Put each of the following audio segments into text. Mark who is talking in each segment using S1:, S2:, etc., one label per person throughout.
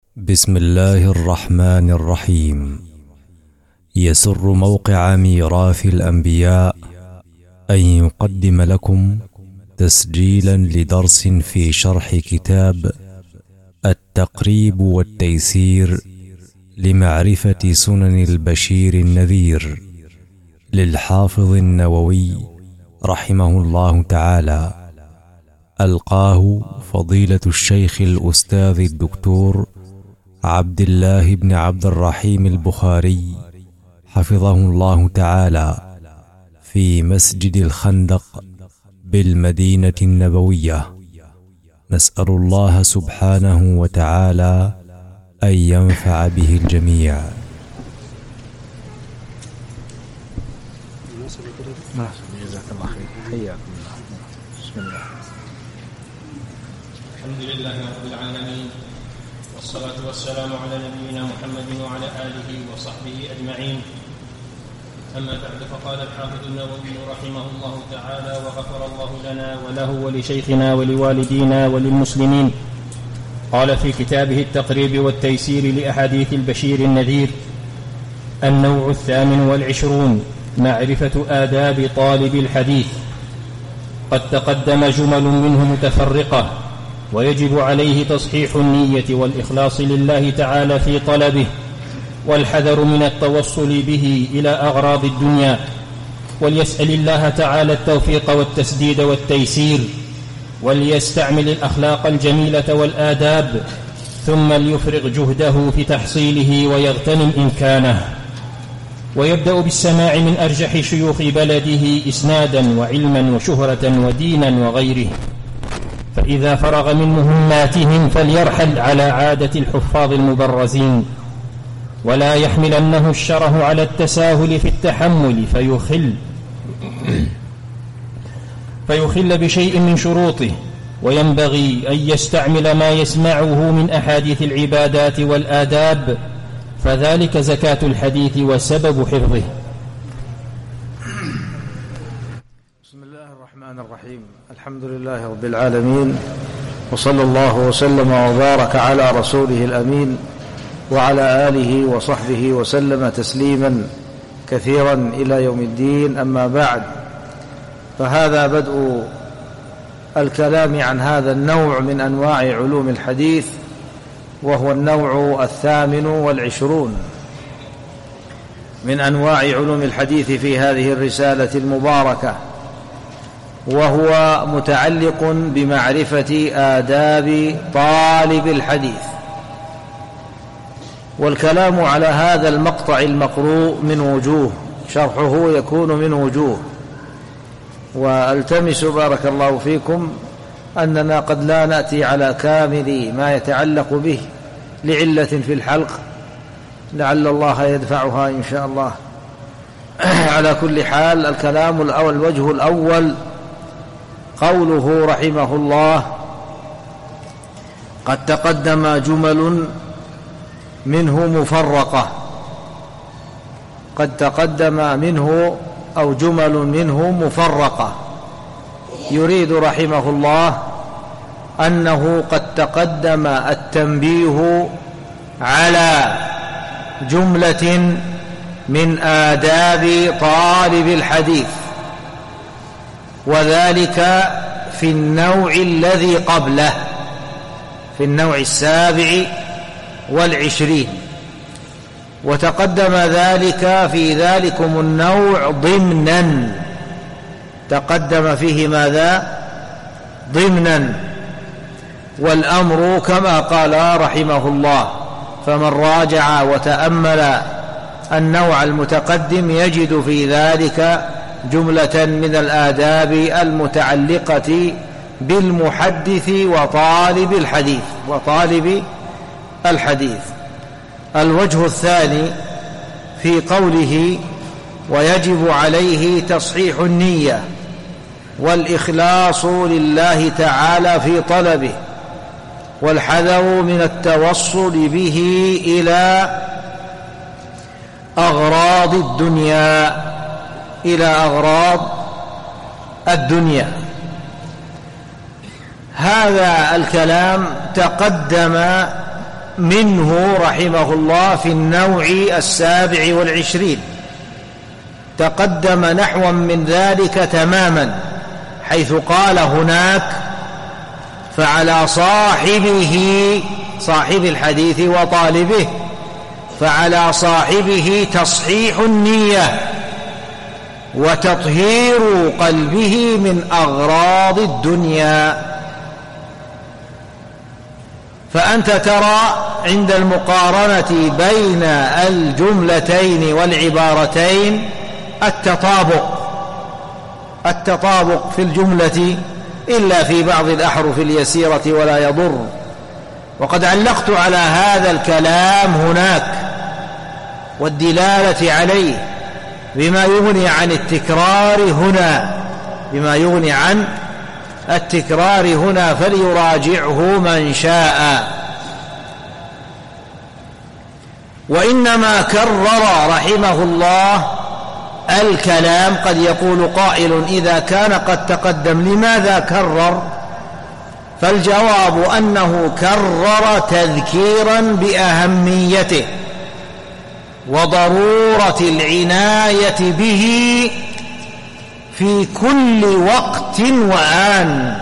S1: بسم الله الرحمن الرحيم. يسر موقع ميراث الأنبياء أن يقدم لكم تسجيلا لدرس في شرح كتاب التقريب والتيسير لمعرفة سنن البشير النذير للحافظ النووي رحمه الله تعالى، ألقاه فضيلة الشيخ الأستاذ الدكتور عبد الله بن عبد الرحيم البخاري حفظه الله تعالى في مسجد الخندق بالمدينة النبوية. نسأل الله سبحانه وتعالى أن ينفع به الجميع.
S2: جزاك الله خير. حياكم الله. بسم الله.
S3: الحمد لله رب العالمين، والصلاة والسلام على نبينا محمد وعلى آله وصحبه أجمعين. أما بعد، فقال الحافظ النووي رحمه الله تعالى وغفر الله لنا وله ولشيخنا ولوالدينا وللمسلمين. قال في كتابه التقريب والتيسير لأحاديث البشير النذير: النوع 28، معرفة آداب طالب الحديث. قد تقدم جمل منه متفرقة، ويجب عليه تصحيح النية والإخلاص لله تعالى في طلبه، والحذر من التوصل به إلى أغراض الدنيا، وليسأل الله تعالى التوفيق والتسديد والتيسير، وليستعمل الأخلاق الجميلة والآداب، ثم ليفرغ جهده في تحصيله ويغتنم إمكانه، ويبدأ بالسماع من أرجح شيوخ بلده إسنادا وعلما وشهرة ودينا وغيره، فإذا فرغ من مهماتهم فليرحل على عادة الحفاظ المبرزين، ولا يحملنه الشره على التساهل في التحمل فيخل بشيء من شروطه، وينبغي أن يستعمل ما يسمعه من أحاديث العبادات والآداب، فذلك زكاة الحديث وسبب حفظه.
S2: بسم الله الرحمن الرحيم. الحمد لله رب العالمين، وصلى الله وسلم وبارك على رسوله الأمين وعلى آله وصحبه وسلم تسليما كثيرا إلى يوم الدين. أما بعد، فهذا بدء الكلام عن هذا النوع من أنواع علوم الحديث، وهو النوع 28 من أنواع علوم الحديث في هذه الرسالة المباركة، وهو متعلق بمعرفة آداب طالب الحديث. والكلام على هذا المقطع المقروء من وجوه، شرحه يكون من وجوه، والتمس بارك الله فيكم أننا قد لا نأتي على كامل ما يتعلق به لعلة في الحلق، لعل الله يدفعها إن شاء الله. على كل حال، الكلام الأول، الوجه الأول، قوله رحمه الله: قد تقدم جمل منه مفرقة. قد تقدم منه أو جمل منه مفرقة، يريد رحمه الله أنه قد تقدم التنبيه على جملة من آداب طالب الحديث، وذلك في النوع الذي قبله، في النوع 27. وتقدم ذلك في ذلكم النوع ضمنا، تقدم فيه ماذا؟ ضمنا. والأمر كما قال رحمه الله: فمن راجع وتأمل النوع المتقدم يجد في ذلك جملة من الآداب المتعلقة بالمحدث وطالب الحديث. الوجه الثاني في قوله: ويجب عليه تصحيح النية والإخلاص لله تعالى في طلبه، والحذر من التوصل به إلى أغراض الدنيا. هذا الكلام تقدم منه رحمه الله في النوع 27. تقدم نحوا من ذلك تماما، حيث قال هناك: فعلى صاحب الحديث وطالبه، فعلى صاحبه تصحيح النية وتطهير قلبه من أغراض الدنيا. فأنت ترى عند المقارنة بين الجملتين والعبارتين التطابق في الجملة، إلا في بعض الأحرف اليسيرة ولا يضر. وقد علقت على هذا الكلام هناك والدلالة عليه بما يغني عن التكرار هنا فليراجعه من شاء. وإنما كرر رحمه الله الكلام. قد يقول قائل: إذا كان قد تقدم لماذا كرر؟ فالجواب أنه كرر تذكيرا بأهميته وضرورة العناية به في كل وقت وآن.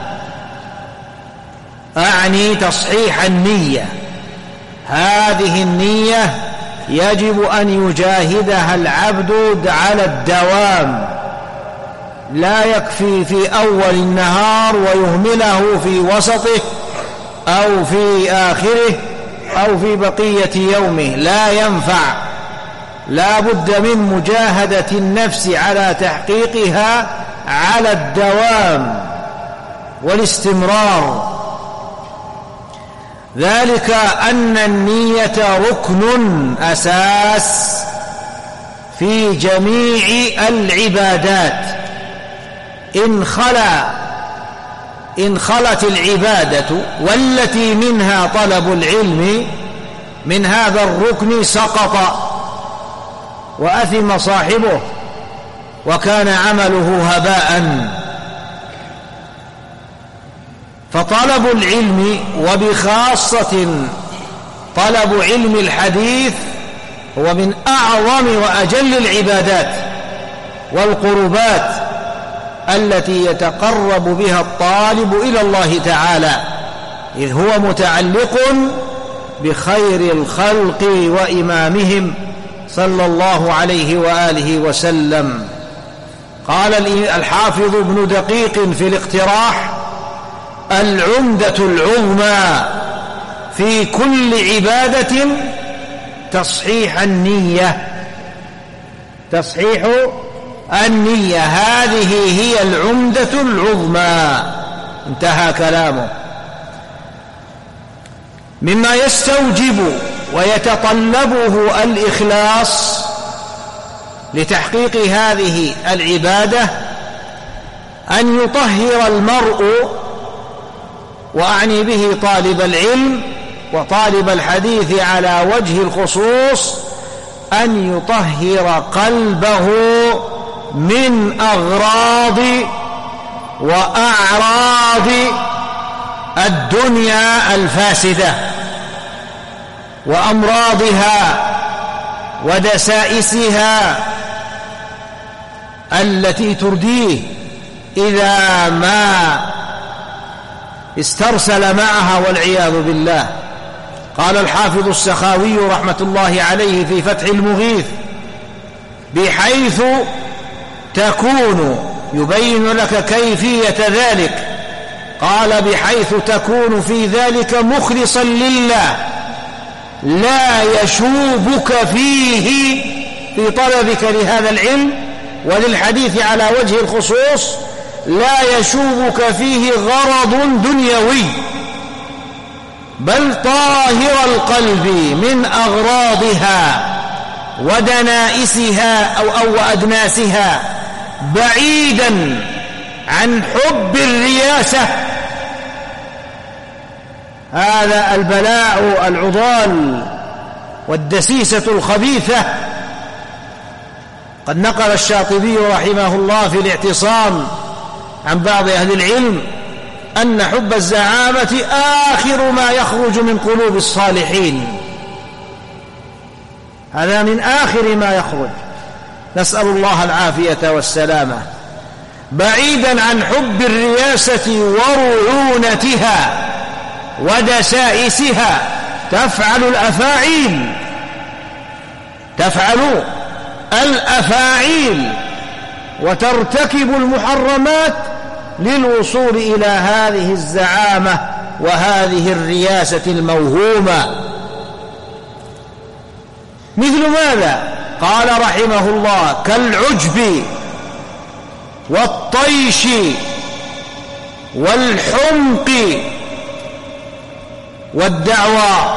S2: أعني تصحيح النية. هذه النية يجب أن يجاهدها العبد على الدوام، لا يكفي في أول النهار ويهمله في وسطه أو في آخره أو في بقية يومه، لا ينفع. لا بد من مجاهدة النفس على تحقيقها على الدوام والاستمرار. ذلك أن النية ركن أساس في جميع العبادات. إن خلت العبادة والتي منها طلب العلم من هذا الركن سقط وأثم صاحبه وكان عمله هباء. فطلب العلم وبخاصة طلب علم الحديث هو من أعظم وأجل العبادات والقربات التي يتقرب بها الطالب إلى الله تعالى، إذ هو متعلق بخير الخلق وإمامهم صلى الله عليه وآله وسلم. قال الحافظ ابن دقيق في الاقتراح: العمدة العظمى في كل عبادة تصحيح النية. تصحيح النية هذه هي العمدة العظمى. انتهى كلامه. مما يستوجب ويتطلبه الإخلاص لتحقيق هذه العبادة أن يطهر المرء، وأعني به طالب العلم وطالب الحديث على وجه الخصوص، أن يطهر قلبه من أغراض وأعراض الدنيا الفاسدة وأمراضها ودسائسها التي ترديه إذا ما استرسل معها والعياذ بالله. قال الحافظ السخاوي رحمة الله عليه في فتح المغيث: بحيث تكون، يبين لك كيفية ذلك، قال: بحيث تكون في ذلك مخلصا لله، لا يشوبك فيه في طلبك لهذا العلم وللحديث على وجه الخصوص، لا يشوبك فيه غرض دنيوي، بل طاهر القلب من أغراضها ودنائسها أو وأدناسها، بعيدا عن حب الرياسة. هذا البلاء العضال والدسيسة الخبيثة. قد نقل الشاطبي رحمه الله في الاعتصام عن بعض أهل العلم أن حب الزعامة آخر ما يخرج من قلوب الصالحين، هذا من آخر ما يخرج، نسأل الله العافية والسلامة، بعيدا عن حب الرياسة ورعونتها ودسائسها. تفعل الأفاعيل وترتكب المحرمات للوصول إلى هذه الزعامة وهذه الرياسة الموهومة. مثل ماذا؟ قال رحمه الله: كالعجب والطيش والحمق والدعوى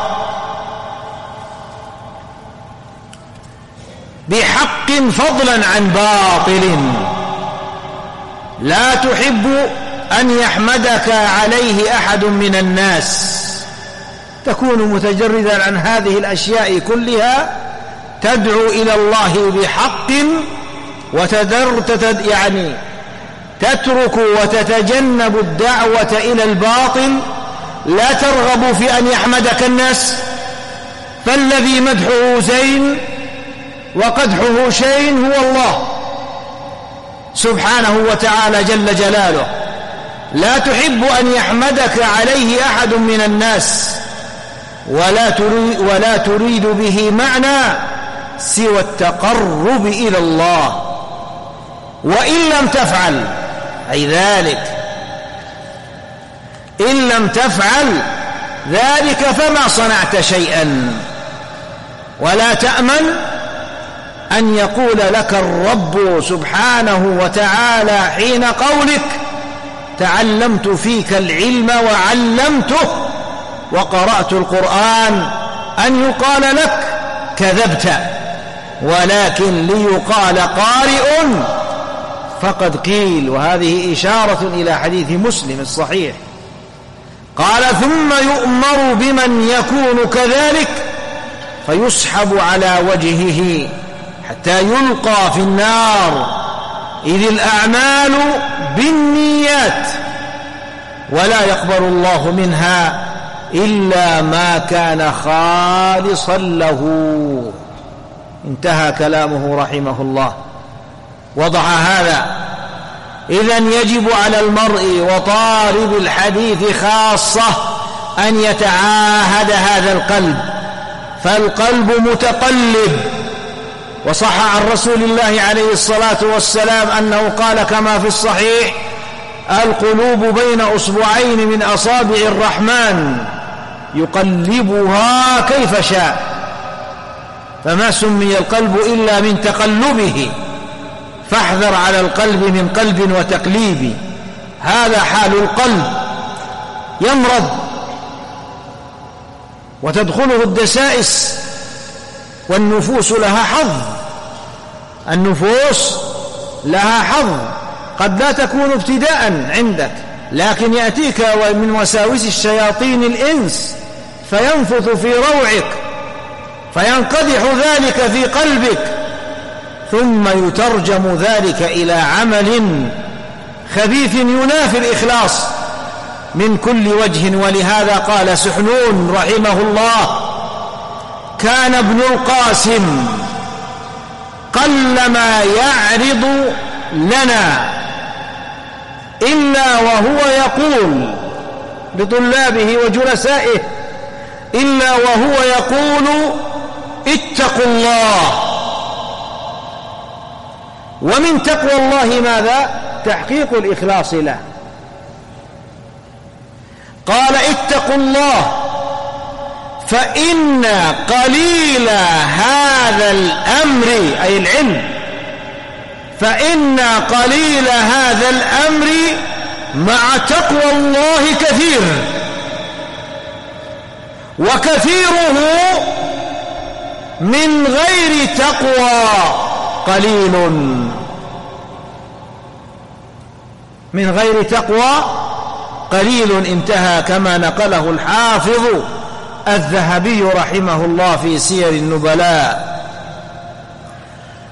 S2: بحق فضلا عن باطل، لا تحب أن يحمدك عليه أحد من الناس، تكون متجردا عن هذه الأشياء كلها، تدعو إلى الله بحق تترك وتتجنب الدعوة إلى الباطل، لا ترغب في أن يحمدك الناس، فالذي مدحه زين وقدحه شين هو الله سبحانه وتعالى جل جلاله. لا تحب أن يحمدك عليه أحد من الناس، ولا تريد به معنى سوى التقرب إلى الله. وإن لم تفعل أي ذلك، إن لم تفعل ذلك فما صنعت شيئا. ولا تأمن أن يقول لك الرب سبحانه وتعالى حين قولك: تعلمت فيك العلم وعلمته وقرأت القرآن، أن يقال لك كذبت، ولكن ليقال قارئ فقد قيل. وهذه إشارة إلى حديث مسلم الصحيح. قال: ثم يؤمر بمن يكون كذلك فيسحب على وجهه حتى يلقى في النار، إذ الأعمال بالنيات ولا يقبل الله منها إلا ما كان خالصا له. انتهى كلامه رحمه الله. وضع هذا: إذن يجب على المرء وطالب الحديث خاصة أن يتعاهد هذا القلب، فالقلب متقلب. وصح عن رسول الله عليه الصلاة والسلام أنه قال كما في الصحيح: القلوب بين أصبعين من أصابع الرحمن يقلبها كيف شاء. فما سمي القلب إلا من تقلبه، فاحذر على القلب من قلب وتقليب. هذا حال القلب، يمرض وتدخله الدسائس، والنفوس لها حظ. النفوس لها حظ، قد لا تكون ابتداء عندك، لكن يأتيك من وساوس الشياطين الإنس فينفث في روعك، فينقدح ذلك في قلبك، ثم يترجم ذلك إلى عمل خبيث ينافي الإخلاص من كل وجه. ولهذا قال سحنون رحمه الله: كان ابن القاسم قلما يعرض لنا إلا وهو يقول لطلابه وجلسائه، إلا وهو يقول: اتقوا الله. ومن تقوى الله ماذا؟ تحقيق الإخلاص له. قال: اتقوا الله فإن قليل هذا الأمر، أي العلم، فإن قليل هذا الأمر مع تقوى الله كثير، وكثيره من غير تقوى قليل. من غير تقوى قليل. انتهى كما نقله الحافظ الذهبي رحمه الله في سير النبلاء.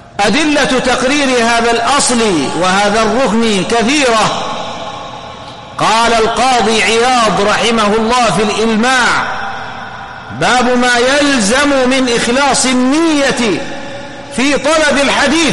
S2: أدلة تقرير هذا الأصل وهذا الركن كثيرة. قال القاضي عياض رحمه الله في الإلماع: باب ما يلزم من إخلاص النية في طلب الحديث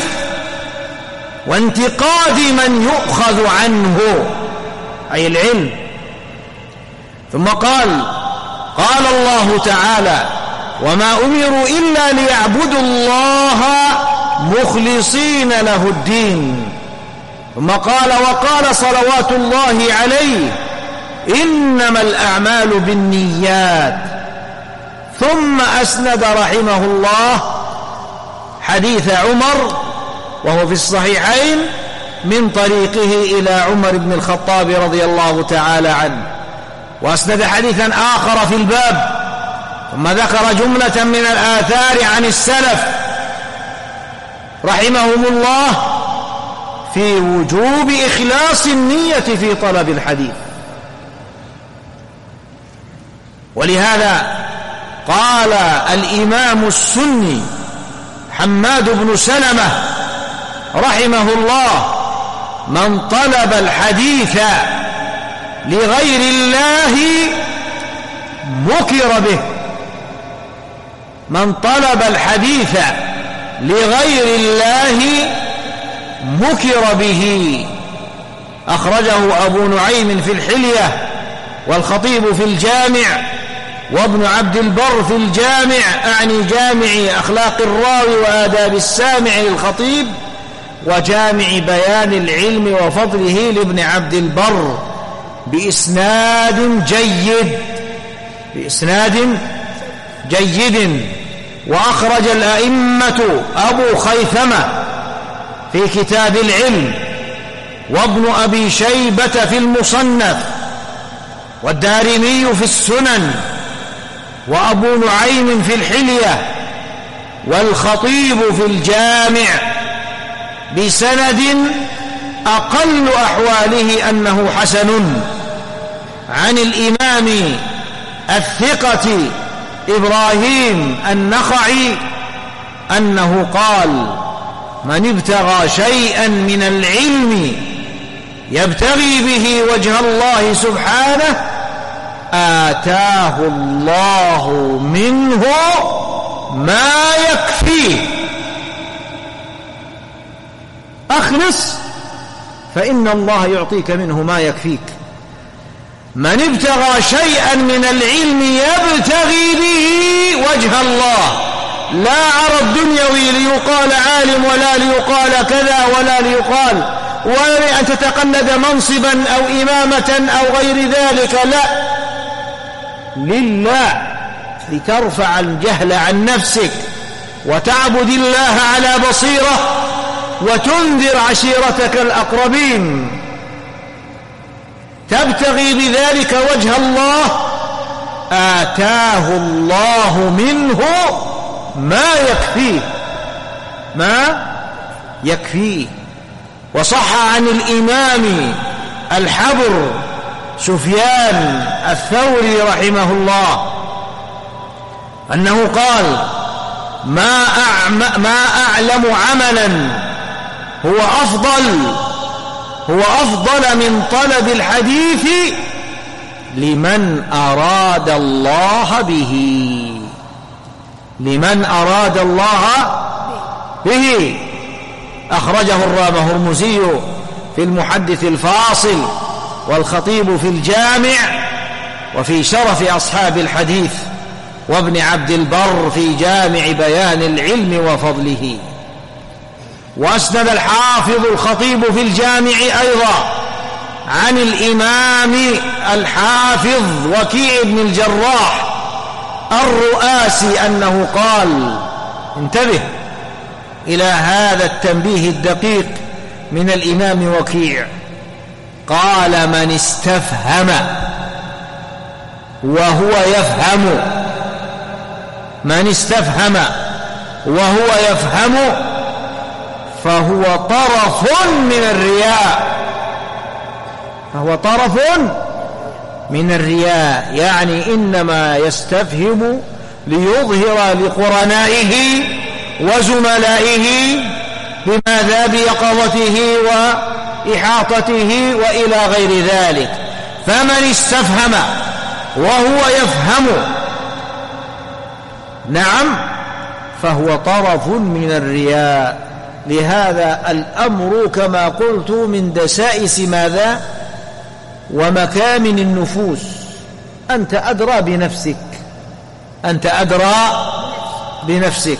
S2: وانتقاد من يؤخذ عنه، أي العلم. ثم قال الله تعالى: وما أمروا إلا ليعبدوا الله مخلصين له الدين. ثم قال: وقال صلوات الله عليه: إنما الأعمال بالنيات. ثم أسند رحمه الله حديث عمر وهو في الصحيحين من طريقه إلى عمر بن الخطاب رضي الله تعالى عنه، وأسند حديثا آخر في الباب، ثم ذكر جملة من الآثار عن السلف رحمهم الله في وجوب إخلاص النية في طلب الحديث. ولهذا قال الإمام السني حماد بن سلمة رحمه الله: من طلب الحديث لغير الله مكر به. من طلب الحديث لغير الله مكر به. أخرجه أبو نعيم في الحلية، والخطيب في الجامع، وابن عبد البر في الجامع، أعني جامع أخلاق الراوي وآداب السامع للخطيب، وجامع بيان العلم وفضله لابن عبد البر بإسناد جيد. وأخرج الأئمة أبو خيثمة في كتاب العلم، وابن أبي شيبة في المصنف، والدارمي في السنن، وأبو نعيم في الحلية، والخطيب في الجامع بسند أقل أحواله أنه حسن، عن الإمام الثقة إبراهيم النخعي أنه قال: من ابتغى شيئا من العلم يبتغي به وجه الله سبحانه آتاه الله منه ما يكفيه. أخلص فإن الله يعطيك منه ما يكفيك. من ابتغى شيئا من العلم يبتغي به وجه الله، لا عرض دنيوي ليقال عالم، ولا ليقال كذا، ولا أن تتقلد منصبا أو إمامة أو غير ذلك، لا، لله، لترفع الجهل عن نفسك وتعبد الله على بصيرة وتنذر عشيرتك الأقربين، تبتغي بذلك وجه الله آتاه الله منه ما يكفيه. وصح عن الإمام الحبر سفيان الثوري رحمه الله أنه قال: ما أعلم عملا هو أفضل من طلب الحديث لمن أراد الله به. أخرجه الرامهرمزي في المحدث الفاصل، والخطيب في الجامع، وفي شرف أصحاب الحديث، وابن عبد البر في جامع بيان العلم وفضله. وأسند الحافظ الخطيب في الجامع أيضا عن الإمام الحافظ وكيع بن الجراح الرؤاسي أنه قال: انتبه إلى هذا التنبيه الدقيق من الإمام وكيع، قال: من استفهم وهو يفهم فهو طرف من الرياء، يعني إنما يستفهم ليظهر لقرنائه وزملائه بماذا؟ بيقظته وإحاطته وإلى غير ذلك، فمن استفهم وهو يفهم نعم فهو طرف من الرياء. لهذا الأمر كما قلت من دسائس ماذا؟ ومكامن النفوس. أنت أدرى بنفسك، أنت أدرى بنفسك.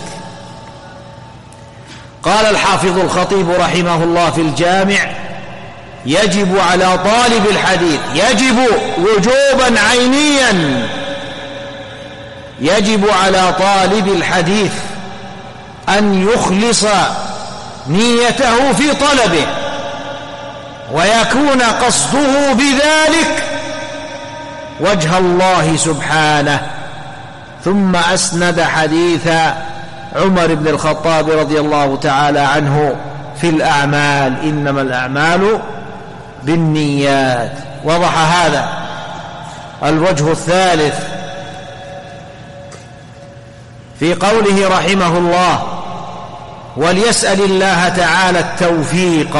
S2: قال الحافظ الخطيب رحمه الله في الجامع: يجب على طالب الحديث، يجب وجوبا عينيا، يجب على طالب الحديث أن يخلص نيته في طلبه ويكون قصده بذلك وجه الله سبحانه. ثم أسند حديث عمر بن الخطاب رضي الله تعالى عنه في الأعمال: إنما الأعمال بالنيات. وضح هذا. الوجه الثالث في قوله رحمه الله: وليسأل الله تعالى التوفيق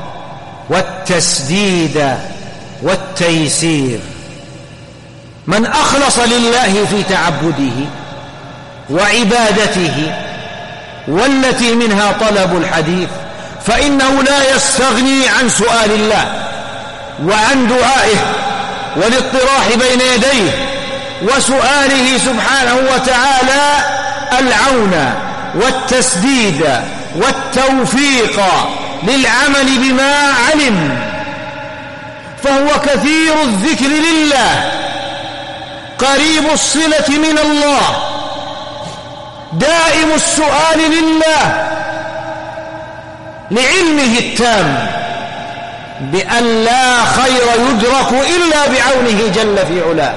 S2: والتسديد والتيسير. من أخلص لله في تعبده وعبادته والتي منها طلب الحديث فإنه لا يستغني عن سؤال الله وعن دعائه والاطراح بين يديه وسؤاله سبحانه وتعالى العون والتسديد والتوفيق للعمل بما علم. فهو كثير الذكر لله، قريب الصلة من الله، دائم السؤال لله لعلمه التام بأن لا خير يدرك إلا بعونه جل في علاه.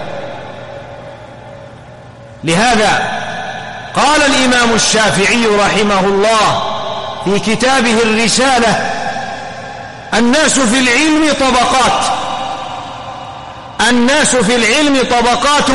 S2: لهذا قال الإمام الشافعي رحمه الله في كتابه الرسالة: الناس في العلم طبقات، الناس في العلم طبقات،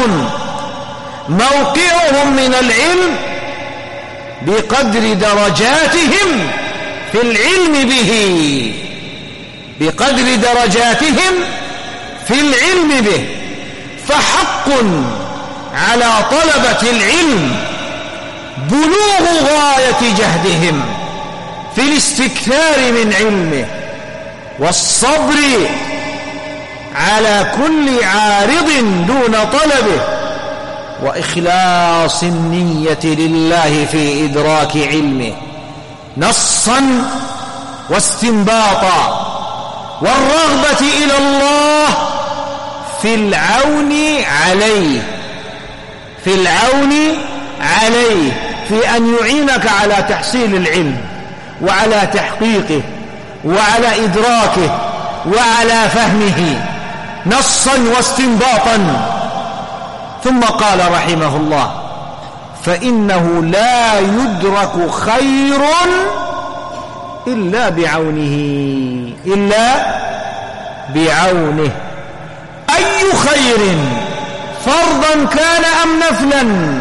S2: موقعهم من العلم بقدر درجاتهم في العلم به، بقدر درجاتهم في العلم به. فحق على طلبة العلم بلوغ غاية جهدهم في الاستكثار من علمه والصبر على كل عارض دون طلبه وإخلاص النية لله في إدراك علمه نصا واستنباطا، والرغبة إلى الله في العون عليه، في العون عليه، في أن يعينك على تحصيل العلم وعلى تحقيقه وعلى إدراكه وعلى فهمه نصا واستنباطا. ثم قال رحمه الله: فإنه لا يدرك خير إلا بعونه، إلا بعونه. أي خير، فرضا كان أم نفلا؟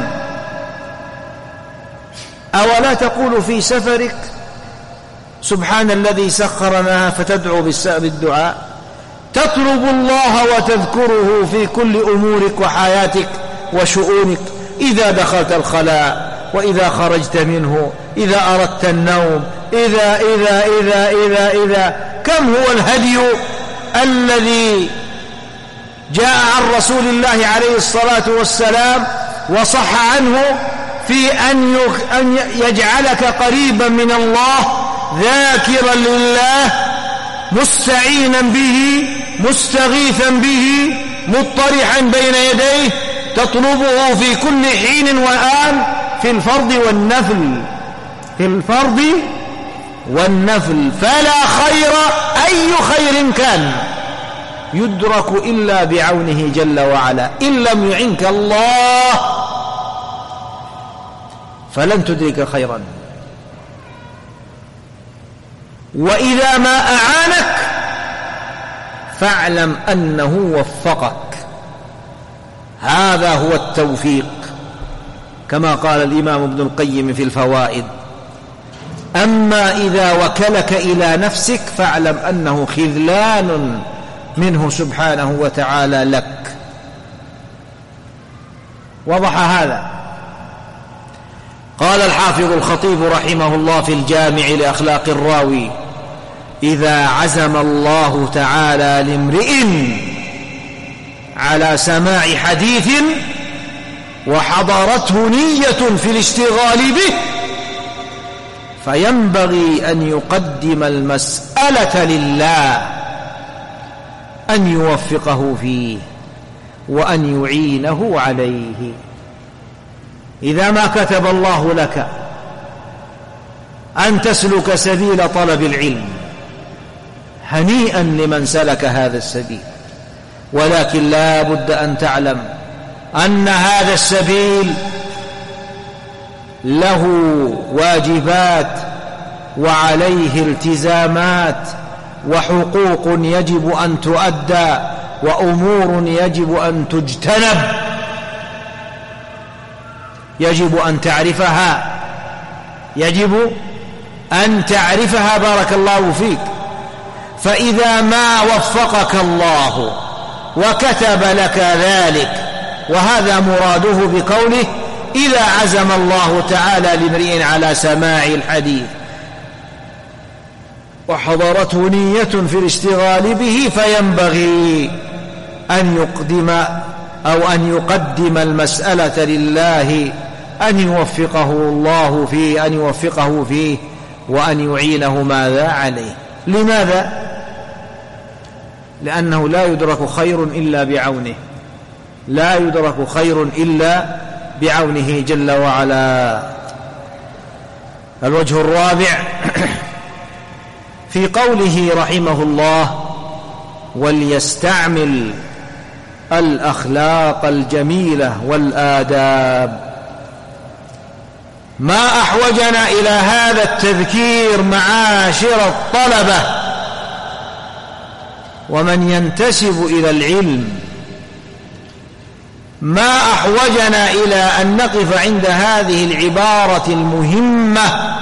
S2: أولا تقول في سفرك: سبحان الذي سخر لنا، فتدعو بالدعاء، تطلب الله وتذكره في كل أمورك وحياتك وشؤونك، إذا دخلت الخلاء وإذا خرجت منه، إذا أردت النوم، إذا كم هو الهدي الذي جاء عن رسول الله عليه الصلاة والسلام وصح عنه في أن يجعلك قريبا من الله، ذاكرا لله، مستعينا به، مستغيثا به، مضطرحا بين يديه، تطلبه في كل حين وآن في الفرض والنفل، في الفرض والنفل. فلا خير، أي خير كان، يدرك إلا بعونه جل وعلا. إن لم يعنك الله فلن تدرك خيرا، وإذا ما أعانك فاعلم أنه وفقك. هذا هو التوفيق، كما قال الإمام ابن القيم في الفوائد: أما إذا وكلك إلى نفسك فاعلم أنه خذلان منه سبحانه وتعالى لك. وضح هذا. قال الحافظ الخطيب رحمه الله في الجامع لأخلاق الراوي: إذا عزم الله تعالى لامرئ على سماع حديث وحضرته نية في الاشتغال به فينبغي أن يقدم المسألة لله، أن يوفقه فيه وأن يعينه عليه. إذا ما كتب الله لك أن تسلك سبيل طلب العلم، هنيئا لمن سلك هذا السبيل، ولكن لا بد أن تعلم أن هذا السبيل له واجبات وعليه التزامات وحقوق يجب أن تؤدى وأمور يجب أن تجتنب، يجب أن تعرفها، يجب أن تعرفها. بارك الله فيك. فإذا ما وفقك الله وكتب لك ذلك، وهذا مراده بقوله إذا عزم الله تعالى لامرئ على سماع الحديث وحضرته نية في الاشتغال به فينبغي أن يقدم المسألة لله، أن يوفقه الله فيه، أن يوفقه فيه وأن يعينه ماذا عليه. لماذا؟ لأنه لا يدرك خير إلا بعونه، لا يدرك خير إلا بعونه جل وعلا. الوجه الرابع في قوله رحمه الله: وليستعمل الأخلاق الجميلة والآداب. ما أحوجنا إلى هذا التذكير معاشر الطلبة ومن ينتسب إلى العلم، ما أحوجنا إلى أن نقف عند هذه العبارة المهمة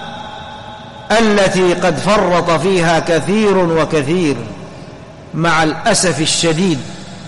S2: التي قد فرط فيها كثير وكثير مع الأسف الشديد.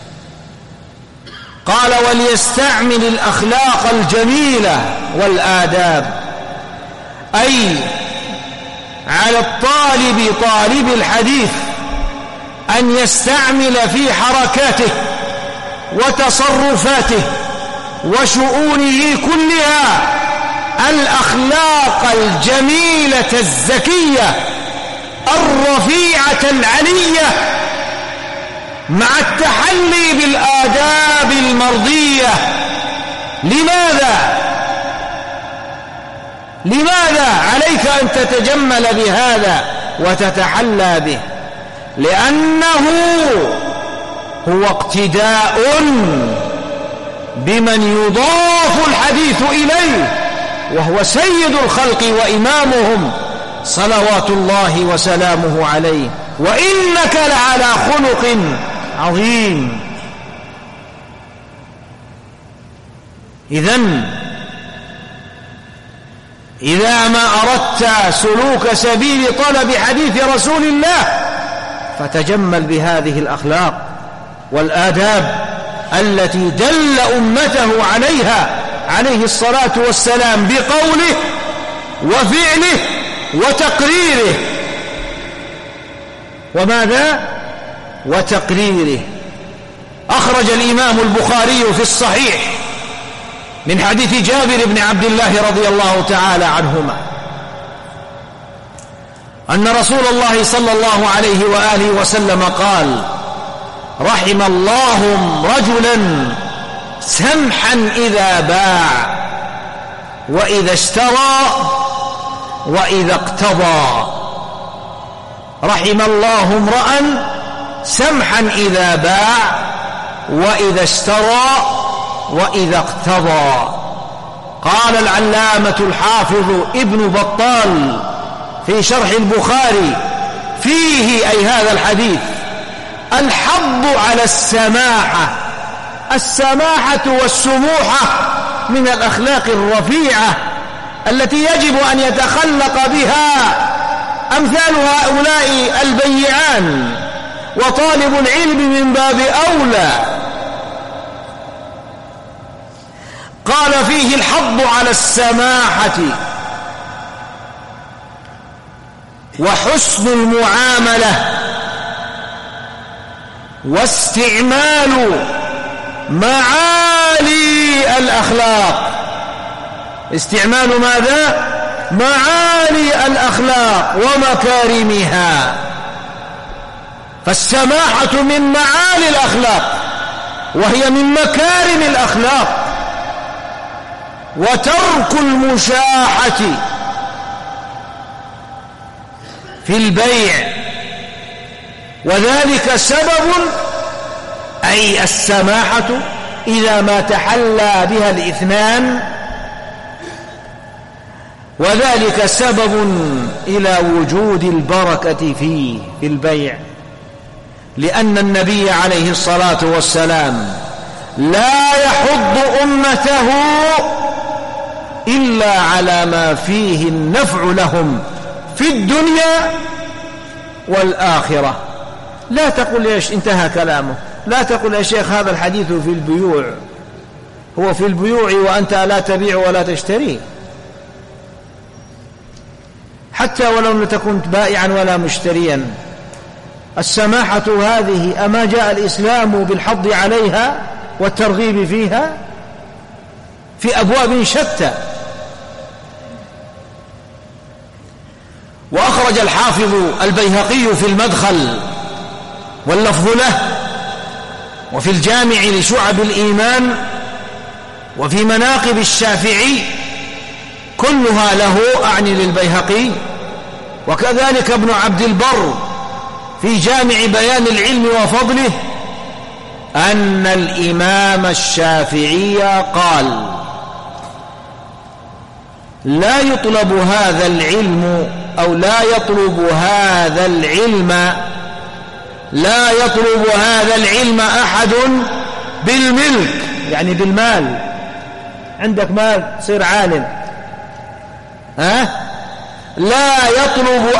S2: قال: وليستعمل الأخلاق الجميلة والآداب، أي على الطالب طالب الحديث أن يستعمل في حركاته وتصرفاته وشؤونه كلها الأخلاق الجميلة الزكية الرفيعة العلية، مع التحلي بالآداب المرضية. لماذا عليك أن تتجمل بهذا وتتحلى به؟ لأنه هو اقتداء بمن يضاف الحديث إليه، وهو سيد الخلق وإمامهم صلوات الله وسلامه عليه. وإنك لعلى خلق عظيم. إذا ما أردت سلوك سبيل طلب حديث رسول الله فتجمل بهذه الأخلاق والآداب التي دل أمته عليها عليه الصلاة والسلام بقوله وفعله وتقريره. وماذا؟ وتقريره. أخرج الإمام البخاري في الصحيح من حديث جابر بن عبد الله رضي الله تعالى عنهما أن رسول الله صلى الله عليه وآله وسلم قال: رحم الله رجلا سمحا إذا باع وإذا اشترى وإذا اقتضى. رحم الله امرأ سمحا إذا باع وإذا اشترى وإذا اقتضى. قال العلامة الحافظ ابن بطال في شرح البخاري فيه أي هذا الحديث الحض على السماحة والسموحة من الأخلاق الرفيعة التي يجب أن يتخلق بها أمثال هؤلاء البيعان وطالب العلم من باب أولى. قال فيه الحض على السماحة وحسن المعاملة واستعمال معالي الأخلاق. استعمال ماذا؟ معالي الأخلاق ومكارمها. فالسماحة من معالي الأخلاق وهي من مكارم الأخلاق. وترك المشاحة في البيع، وذلك سبب، أي السماحة إذا ما تحلى بها الاثنان، وذلك سبب إلى وجود البركة في البيع، لأن النبي عليه الصلاة والسلام لا يحض أمته إلا على ما فيه النفع لهم في الدنيا والآخرة. لا تقل إيش انتهى كلامه، لا تقل يا شيخ هذا الحديث في البيوع، هو في البيوع وأنت لا تبيع ولا تشتري، حتى ولو لم تكن بائعا ولا مشتريا. السماحة هذه أما جاء الإسلام بالحض عليها والترغيب فيها في أبواب شتى. وأخرج الحافظ البيهقي في المدخل واللفظ له، وفي الجامع لشعب الإيمان، وفي مناقب الشافعي، كلها له أعني للبيهقي، وكذلك ابن عبد البر في جامع بيان العلم وفضله، أن الإمام الشافعي قال: لا يطلب هذا العلم، أو لا يطلب هذا العلم أحد بالملك، يعني بالمال. عندك مال تصير عالم، لا يطلب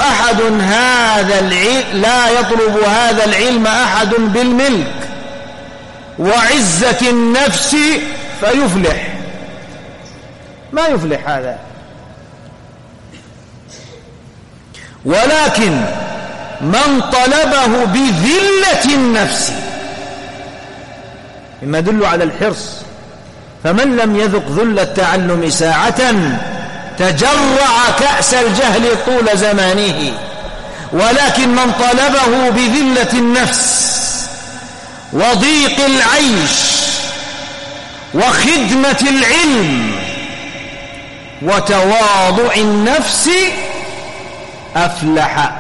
S2: هذا العلم أحد بالملك وعزة النفس فيفلح. ما يفلح هذا، ولكن من طلبه بذلة النفس، مما يدل على الحرص. فمن لم يذق ذل التعلم ساعة تجرع كأس الجهل طول زمانه. ولكن من طلبه بذلة النفس وضيق العيش وخدمة العلم وتواضع النفس أفلح.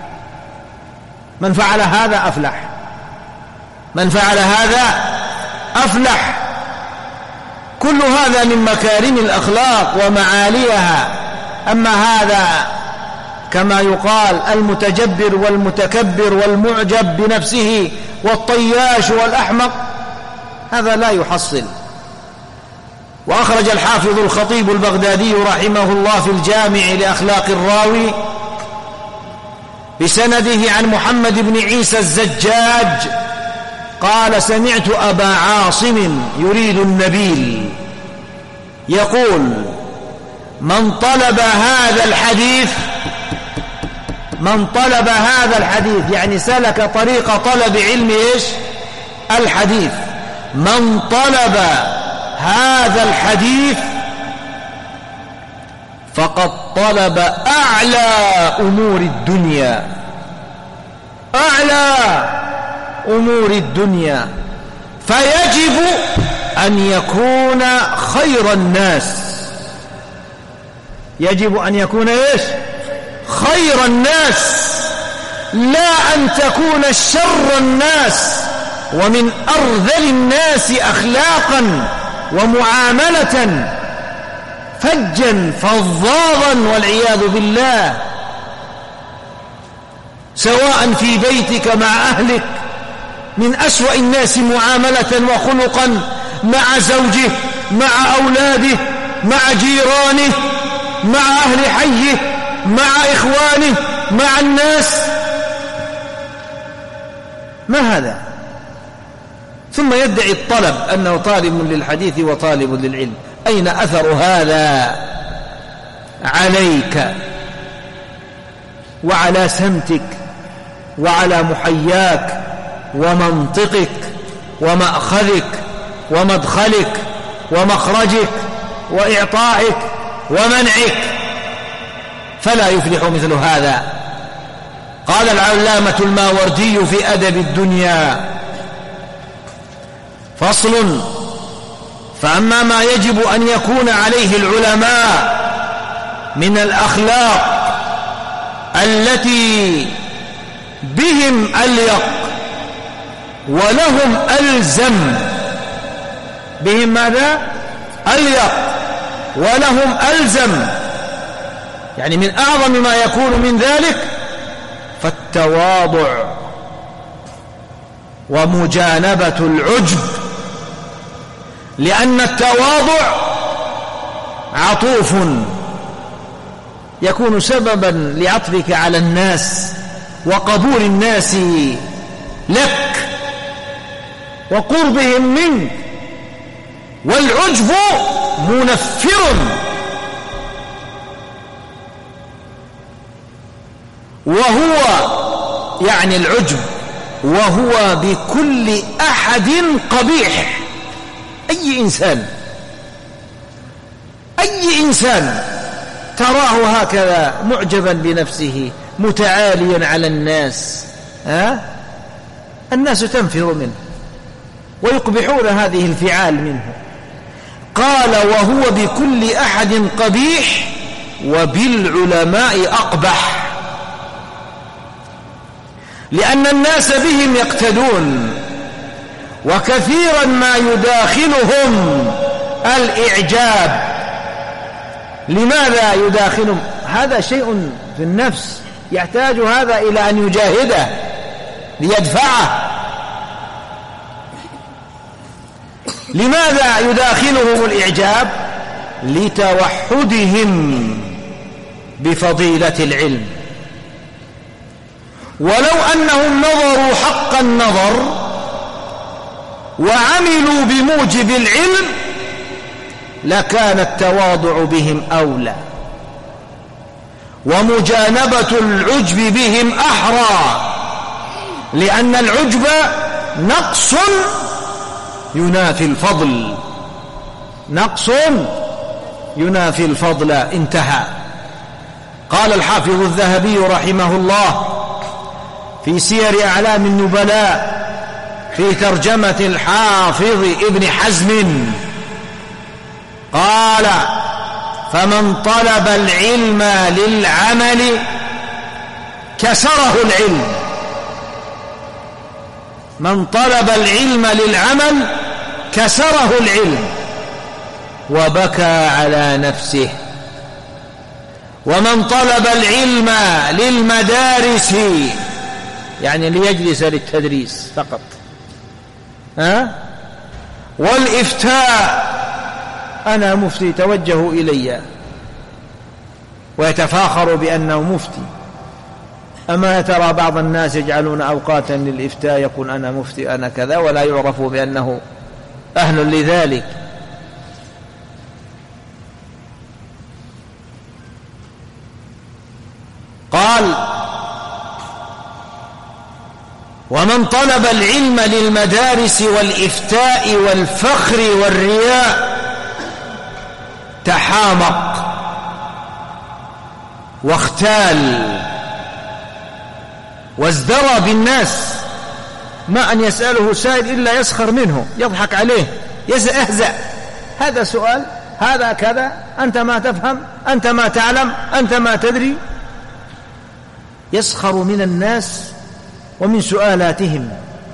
S2: من فعل هذا أفلح، من فعل هذا أفلح. كل هذا من مكارم الأخلاق ومعاليها. أما هذا كما يقال المتجبر والمتكبر والمعجب بنفسه والطياش والأحمق، هذا لا يحصل. وأخرج الحافظ الخطيب البغدادي رحمه الله في الجامع لأخلاق الراوي بسنده عن محمد بن عيسى الزجاج قال: سمعت أبا عاصم يريد النبيل يقول: من طلب هذا الحديث، يعني سلك طريق طلب علم الحديث. من طلب هذا الحديث فقد طلب أعلى أمور الدنيا، أعلى أمور الدنيا. فيجب أن يكون خير الناس، يجب أن يكون خير الناس، لا أن تكون شر الناس ومن أرذل الناس أخلاقا ومعاملة، فجا فظاظا والعياذ بالله، سواء في بيتك مع أهلك من أسوأ الناس معاملة وخلقا، مع زوجه، مع أولاده، مع جيرانه، مع أهل حيه، مع إخوانه، مع الناس. ما هذا؟ ثم يدعي الطلب أنه طالب للحديث وطالب للعلم. أين أثر هذا عليك وعلى سمتك وعلى محياك ومنطقك ومأخذك ومدخلك ومخرجك وإعطائك ومنعك؟ فلا يفلح مثل هذا. قال العلامة الماوردي في أدب الدنيا: فصل: فأما ما يجب أن يكون عليه العلماء من الأخلاق التي بهم أليق ولهم ألزم، بهم ماذا؟ أليق ولهم ألزم، يعني من أعظم ما يكون من ذلك فالتواضع ومجانبة العجب، لأن التواضع عطوف يكون سببا لعطفك على الناس وقبول الناس لك وقربهم منك، والعجب منفر، وهو يعني العجب وهو بكل أحد قبيح. أي إنسان تراه هكذا معجبا بنفسه متعاليا على الناس، الناس تنفر منه ويقبحون هذه الفعال منه. قال: وهو بكل أحد قبيح وبالعلماء أقبح، لأن الناس بهم يقتدون، وكثيرا ما يداخلهم الإعجاب. لماذا يداخلهم؟ هذا شيء في النفس يحتاج هذا إلى أن يجاهده ليدفعه. لماذا يداخلهم الإعجاب؟ لتوحدهم بفضيلة العلم. ولو أنهم نظروا حق النظر وعملوا بموجب العلم لكان التواضع بهم أولى، ومجانبة العجب بهم أحرى، لأن العجب نقص ينافي الفضل، نقص ينافي الفضل. انتهى. قال الحافظ الذهبي رحمه الله في سير أعلام النبلاء في ترجمة الحافظ ابن حزم، قال: فمن طلب العلم للعمل كسره العلم. من طلب العلم للعمل كسره العلم وبكى على نفسه. ومن طلب العلم للمدارس، يعني ليجلس للتدريس فقط، والإفتاء، أنا مفتي توجهوا إلي، ويتفاخر بأنه مفتي. أما ترى بعض الناس يجعلون أوقاتا للإفتاء، يقول أنا مفتي أنا كذا، ولا يعرف بأنه أهل لذلك. قال: ومن طلب العلم للمدارس والإفتاء والفخر والرياء تحامق واختال وازدرى بالناس، ما أن يسأله سائل إلا يسخر منه، يضحك عليه، يزأهزأ. هذا سؤال، هذا كذا، أنت ما تفهم، أنت ما تعلم، أنت ما تدري. يسخر من الناس ومن سؤالاتهم،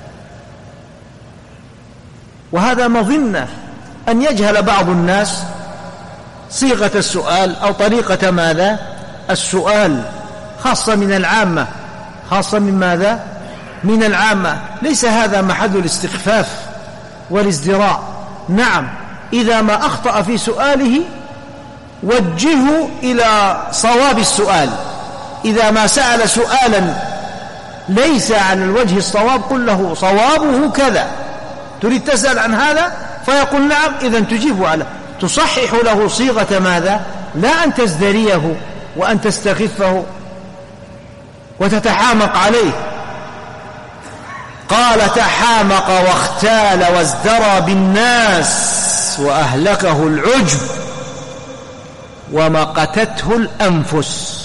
S2: وهذا مظنة أن يجهل بعض الناس صيغة السؤال أو طريقة ماذا؟ السؤال، خاصة من العامة، خاصة من ماذا؟ من العامة. ليس هذا محل الاستخفاف والازدراء. نعم، إذا ما أخطأ في سؤاله وجهه إلى صواب السؤال. إذا ما سأل سؤالا ليس على الوجه الصواب قل له صوابه كذا، تريد تسأل عن هذا فيقول نعم، إذن تجيب على تصحح له صيغة ماذا؟ لا أن تزدريه وأن تستخفه وتتحامق عليه. قال تحامق واختال وازدرى بالناس وأهلكه العجب ومقتته الأنفس.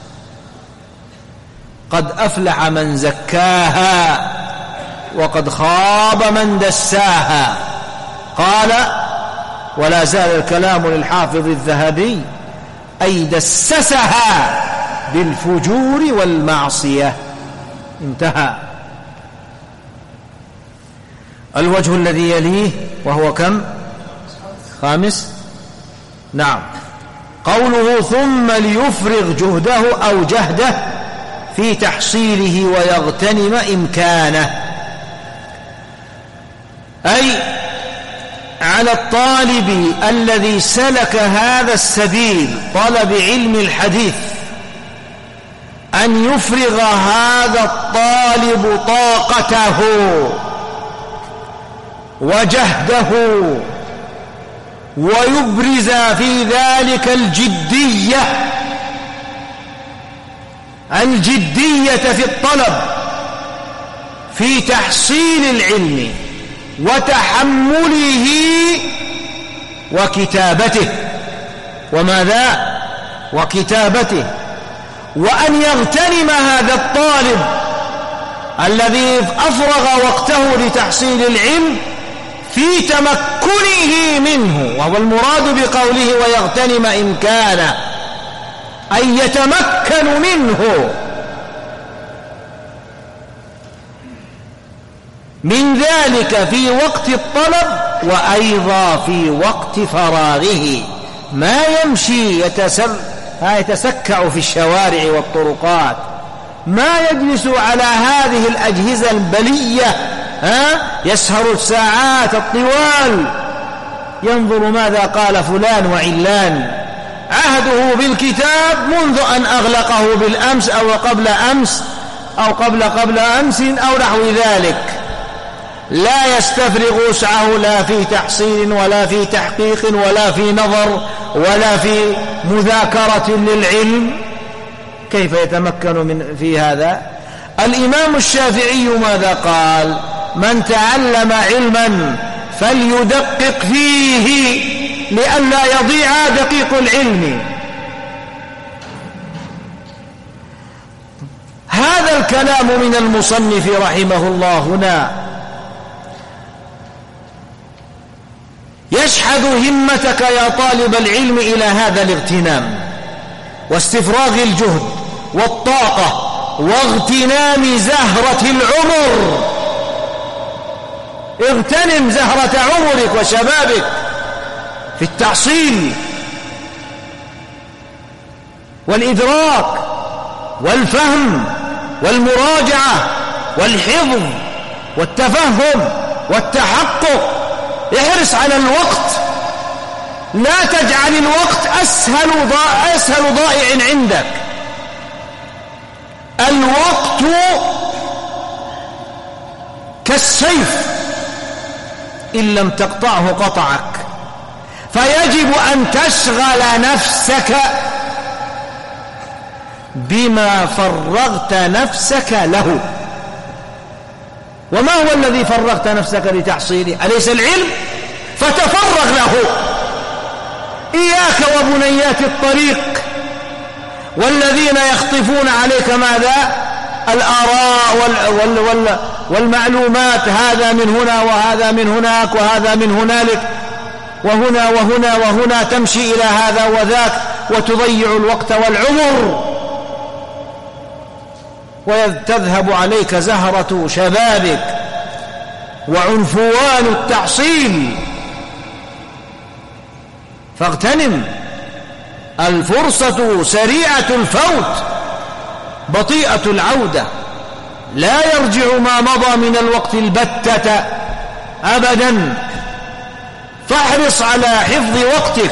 S2: قد أفلح من زكاها وقد خاب من دساها. قال ولا زال الكلام للحافظ الذهبي أي دسسها بالفجور والمعصية. انتهى. الوجه الذي يليه وهو كم؟ خامس. نعم. قوله ثم ليفرغ جهده أو جهده في تحصيله ويغتنم إمكانه، أي على الطالب الذي سلك هذا السبيل طلب علم الحديث أن يفرغ هذا الطالب طاقته وجهده ويبرز في ذلك الجدية في الطلب في تحصيل العلم وتحمله وكتابته. وماذا؟ وكتابته. وأن يغتنم هذا الطالب الذي أفرغ وقته لتحصيل العلم في تمكنه منه، وهو المراد بقوله ويغتنم إمكانه، أي يتمكن منه من ذلك في وقت الطلب وأيضا في وقت فراغه، ما يمشي يتسكع في الشوارع والطرقات، ما يجلس على هذه الأجهزة البلية يسهر الساعات الطوال ينظر ماذا قال فلان وعلان. عهده بالكتاب منذ أن أغلقه بالأمس أو قبل أمس أو قبل أمس أو نحو ذلك، لا يستفرغ وسعه لا في تحصيل ولا في تحقيق ولا في نظر ولا في مذاكرة للعلم. كيف يتمكن في هذا؟ الإمام الشافعي ماذا قال؟ من تعلم علما فليدقق فيه لئلا يضيع دقيق العلم. هذا الكلام من المصنف رحمه الله هنا يشحذ همتك يا طالب العلم إلى هذا الاغتنام واستفراغ الجهد والطاقة واغتنام زهرة العمر. اغتنم زهرة عمرك وشبابك في التحصيل والإدراك والفهم والمراجعة والحفظ والتفهم والتحقق. احرص على الوقت، لا تجعل الوقت أسهل ضائع عندك. الوقت كالسيف إن لم تقطعه قطعك، فيجب أن تشغل نفسك بما فرغت نفسك له. وما هو الذي فرغت نفسك لتحصيله؟ أليس العلم؟ فتفرغ له. إياك وبنيات الطريق والذين يخطفون عليك ماذا؟ الآراء والمعلومات، هذا من هنا وهذا من هناك وهذا من هنالك وهنا وهنا وهنا، تمشي إلى هذا وذاك وتضيع الوقت والعمر، وتذهب عليك زهرة شبابك وعنفوان التحصيل. فاغتنم، الفرصة سريعة الفوت بطيئة العودة، لا يرجع ما مضى من الوقت البتة أبدا. فاحرص على حفظ وقتك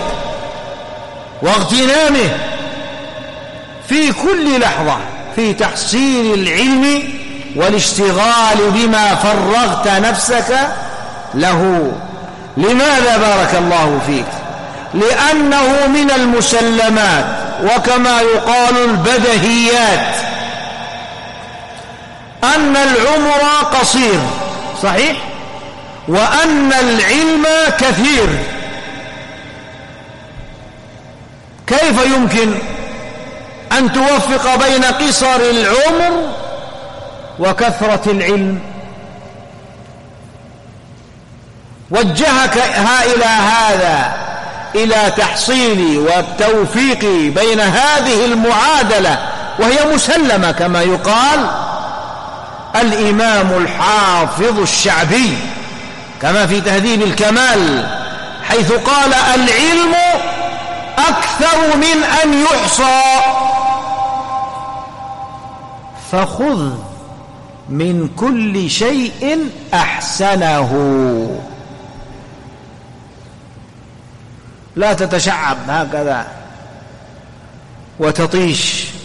S2: واغتنامه في كل لحظة في تحصيل العلم والاشتغال بما فرغت نفسك له. لماذا بارك الله فيك؟ لأنه من المسلمات وكما يقال البدهيات أن العمر قصير صحيح، وأن العلم كثير. كيف يمكن أن توفق بين قصر العمر وكثرة العلم؟ وجهك إلى هذا، إلى تحصيل والتوفيق بين هذه المعادلة وهي مسلمة كما يقال الإمام الحافظ الشعبي كما في تهذيب الكمال، حيث قال: العلم أكثر من أن يحصى، فخذ من كل شيء أحسنه. لا تتشعب هكذا وتطيش